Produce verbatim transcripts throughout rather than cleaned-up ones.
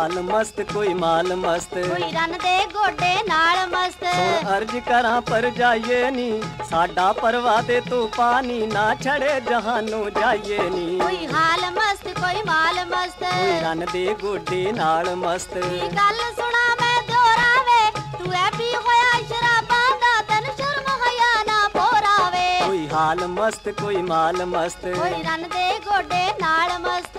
हाल मस्त कोई माल मस्त, कोई रन दे गोडे नाल मस्त। सुन अर्ज करां पर जाइए नी, साडा परवा दे तू पानी, ना छड़े जहानों जाइए नी। कोई हाल मस्त कोई माल मस्त, कोई रन दे गोडे नाल मस्त। गल सुना मैं दोरा वे, तू ऐ भी होया शराबां दा, तन शर्म हया ना पोरावे। कोई हाल मस्त कोई माल मस्त, कोई रन दे गोडे नाल मस्त।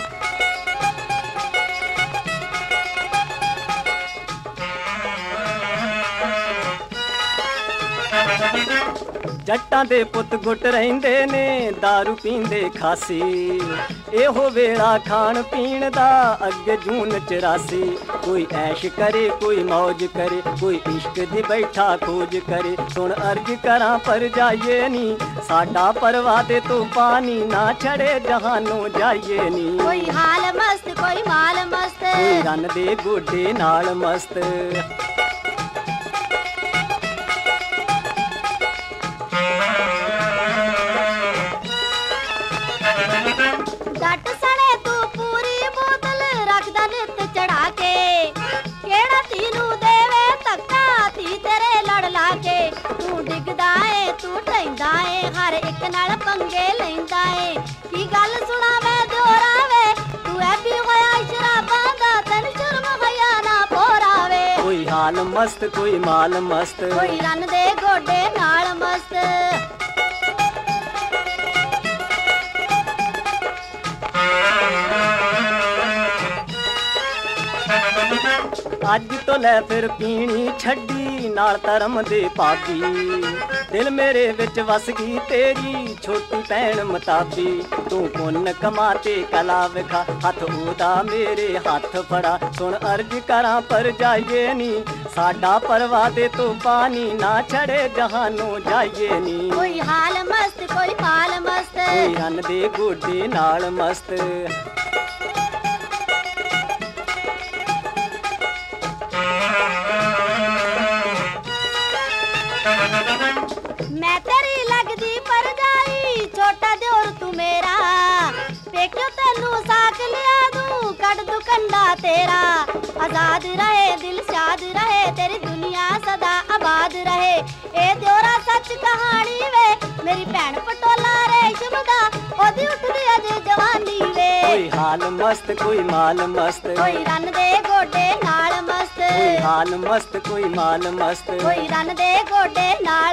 जट्टां दे पुत गुट रहिंदे ने, दारू पींदे खासी, एहो वेला खाण पीण दा अगे जून चौरासी। कोई ऐश करे कोई मौज करे, कोई इश्क दी बैठा खोज करे। सुन अर्ज करां पर जाइए नी, साडा परवा दे तू पानी, ना छड़े जहानों जाइए नी। कोई हाल मस्त कोई माल मस्त, कोई रन दे गोडे नाल मस्त। जट सने तू पूरी बोतल रखदा नित चढ़ा के, केड़ा तीनू देवे धक्का ती तेरे लड़ ला के। तू डिगदा ए तू ढैंदा ए, हर एक नाल पंगे लैंदा ए। की गल सुना मैं दियोरा वे, तू ऐ भी होया शराबां दा, तन शर्म हया ना पोरावे। कोई हाल मस्त कोई माल मस्त, कोई रन दे गोडे नाल मस्त। ਅੱਜ ਤੋਂ ਲੈ ਫਿਰ ਪੀਣੀ ਛੱਡੀ, ਨਾਲ ਧਰਮ ਦੇ ਪਾਪੀ। ਦਿਲ ਮੇਰੇ ਵਿੱਚ ਵਸ ਗਈ ਤੇਰੀ ਛੋਟੀ ਭੈਣ ਮਤਾਬੀ। ਤੂੰ ਪੁੰਨ ਕਮਾ ਤੇ ਕਲਾ ਵਿਖਾ, ਹੱਥ ਉਹਦਾ ਮੇਰੇ ਹੱਥ ਫੜਾ। ਸੁਣ ਅਰਜ ਕਰਾਂ ਪਰ ਜਾਈਏ ਨੀ, ਸਾਡਾ ਪਰਵਾ ਦੇ ਤੂੰ ਪਾਣੀ, ਨਾ ਛੜੇ ਜਹਾਨੋਂ ਜਾਈਏ ਨੀ। कोई हाल मस्त कोई माल मस्त, ਕੋਈ ਰੰਨ ਦੇ ਗੋਡੇ ਨਾਲ ਮਸਤ। मैं तेरी लगदी परजाई, छोटा दियोर तू मेरा। पेक्यो तेनू साक लिया दूं, कट दू कंडा तेरा। आजाद रहे दिल शाद रहे, तेरी दुनिया सदा आबाद रहे। ए दियोरा सच कहानी वे, मेरी भैन पटोला रेशम दा, ओदी उठदी अजे जवानी वे। कोई हाल मस्त कोई माल मस्त, कोई रन दे गोडे नाल मस्त। कोई हाल मस्त कोई माल मस्त। कोई रन दे गोडे नाल